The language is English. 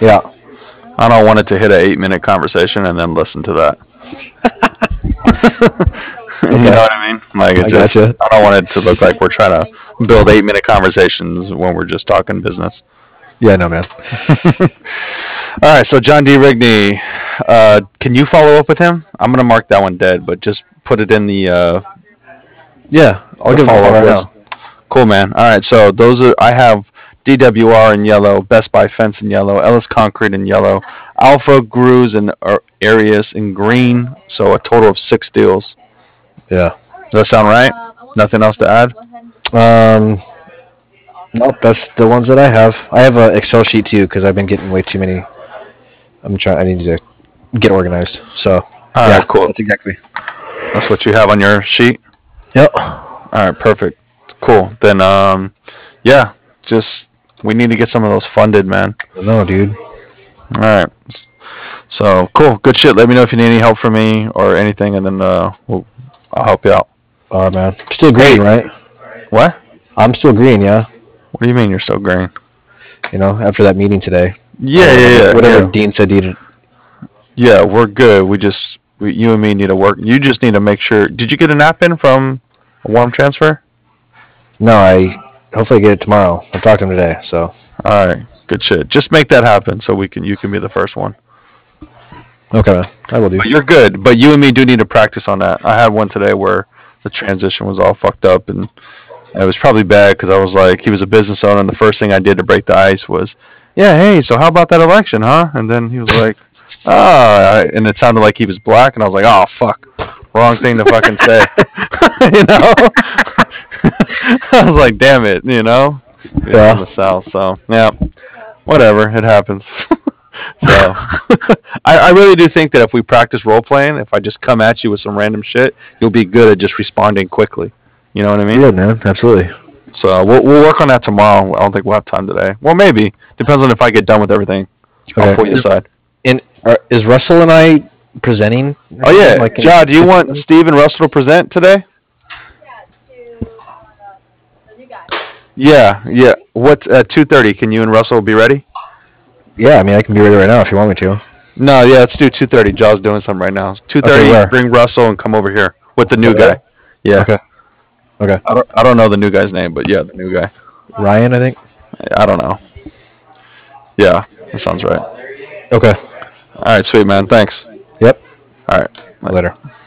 Yeah. I don't want it to hit an 8-minute conversation and then listen to that. You Okay. know what I mean? Like it I just, gotcha. I don't want it to look like we're trying to build 8-minute conversations when we're just talking business. Yeah, no, man. All right, so John D. Rigney, can you follow up with him? I'm gonna mark that one dead, but just put it in Yeah, I'll the give him a follow call up right list. now. Cool, man. All right, so those are I have DWR in yellow, Best Buy Fence in yellow, Ellis Concrete in yellow, Alpha Grooves and Arius in green. So a total of 6 deals. Yeah. Does that sound right? Nothing else to add? Um, nope, that's the ones that I have. I have an Excel sheet too because I've been getting way too many. I'm trying. I need to get organized. So All yeah, right, cool. that's exactly. That's what you have on your sheet. Yep. All right, perfect. Cool. Then, yeah, just we need to get some of those funded, man. No, dude. All right. So cool, good shit. Let me know if you need any help from me or anything, and then I'll help you out. All right, man. Still Hey, green, right? what? I'm still green. Yeah. What do you mean you're still green? You know, after that meeting today, Yeah, or yeah, whatever, yeah, whatever yeah. Dean said. He Yeah, we're good. You and me need to work. You just need to make sure. Did you get a nap in from a warm transfer? No, I hopefully get it tomorrow. I talked to him today, so All right, good shit. Just make that happen so you can be the first one. okay, man. I will do. But you're good. But you and me do need to practice on that. I had one today where the transition was all fucked up, and it was probably bad because I was like, he was a business owner, and the first thing I did to break the ice was, yeah, hey, so how about that election, huh? And then he was like, and it sounded like he was black, and I was like, oh fuck, wrong thing to fucking say, you know? I was like, damn it, you know? He was from Yeah. the south, so yeah, whatever, it happens. So I really do think that if we practice role playing, if I just come at you with some random shit, you'll be good at just responding quickly. You know what I mean? Yeah, man. Absolutely. So we'll work on that tomorrow. I don't think we'll have time today. Well, maybe depends on if I get done with everything. I'll Okay. pull you aside. And is Russell and I presenting? Or Oh something? yeah, Like, can John, do you get want something? Steve and Russell to present today? Yeah, yeah. What at 2:30? Can you and Russell be ready? Yeah, I mean, I can be ready right now if you want me to. No, yeah, let's do 2:30. Jaw's doing something right now. Okay, 2:30. where? Bring Russell and come over here with the new Over guy. there? Yeah, Okay. Okay. I don't know the new guy's name, but yeah, the new guy. Ryan, I think. I don't know. Yeah, that sounds right. Okay. All right, sweet man. Thanks. Yep. All right. Later.